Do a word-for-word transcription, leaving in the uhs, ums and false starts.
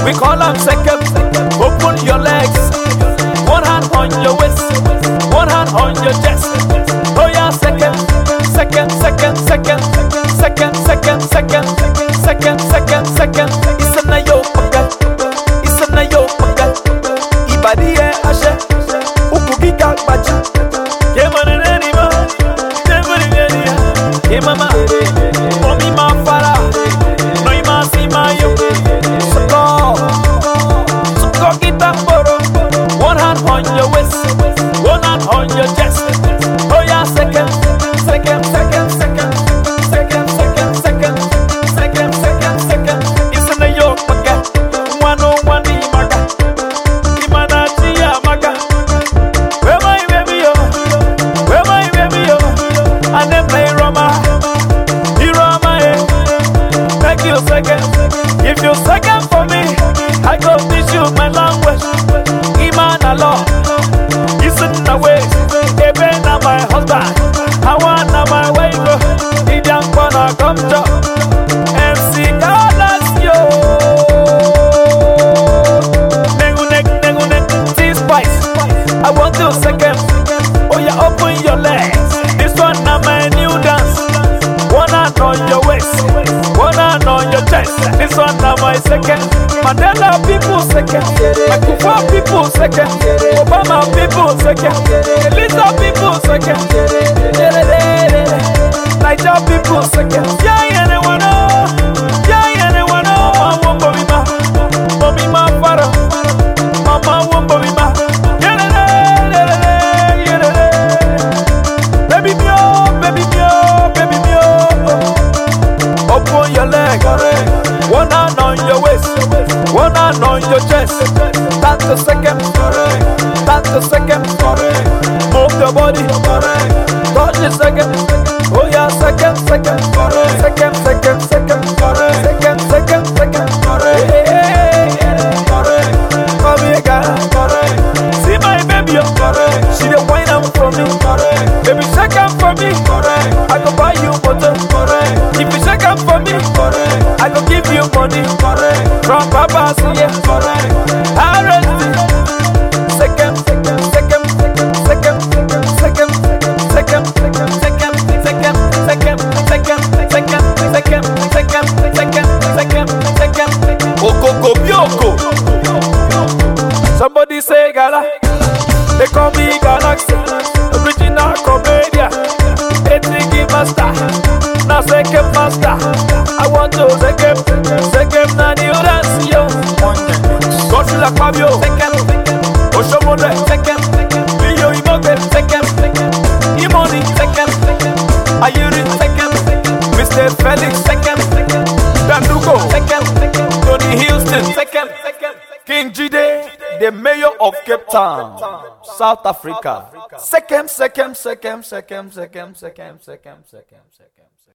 We call them second. Open your legs. One hand on your waist. One hand on your chest. Oh yeah, second. Second, second, second. Second, second, second. Second, second, second. It's a nayo paga. It's a nayo paga. Ibadi e ashe. Ukugika bacha. Kemani nenima. Kemani nenia. Kemama. Omi ma fara. No ima si mayo. Soko. Soko kita boro. One hand on your waist. One hand on your chest. Oh yeah, second. Second, second, second. Second, second, second. Second, second, second. It's in the yoke paga. One on one imaga. Imana tia maga. Where my baby yo? Where my baby yo? And then play Roma. You Roma eh. Thank you second. If you second for me, I go teach you my language. Imana law. Listen the way. Ebe na my husband. I want na my wife. He don't wanna come to M C Carlos yo. Nengu nek, nengu nek, T-Spice. I want to second. Oh yeah, open your legs. This one na my new dance. One hand on your waist. One hand on your chest. This one na my second. Mandela people second. Makufa people second. Obama people second. Elisa people second. Niger people second. Yeah, yeah, they wanna. Yeah, yeah, they wanna. Mama won't be ma. Mommy ma fara. Mama won't be ma. Yeah, yeah, yeah, yeah. Baby mio, baby mio, baby mio. Open your leg. One hand on your waist. One hand on your chest. That's the second. That's the second. Move your body. Touch the second. Oh yeah, second, second. Second, second, second. Second, second, second. Hey, come here, girl. See my baby, she the wine up for me. Baby, second for me. I go buy you butter. If you second for me, I go give you money. From Papa, see ya. I rest second, second, second, second, second, second, second, second, second, second, second, second, second, second, second, second. Okoko Bioko. Somebody say Gala. They call me Galaxy. Original Comedia. Etiki Master. Now second master. I want to second, second na new dance yo. Godzilla Fabio. Second, Oshomode. Second, Bio Imoge. Second, Imoni. Second, Ayuri. Second, Mister Felix. Second, Dandugo. Second, Tony Houston. Second, King Jide, the mayor of Cape Town, South Africa. Second, second, second, second, second, second, second, second, second.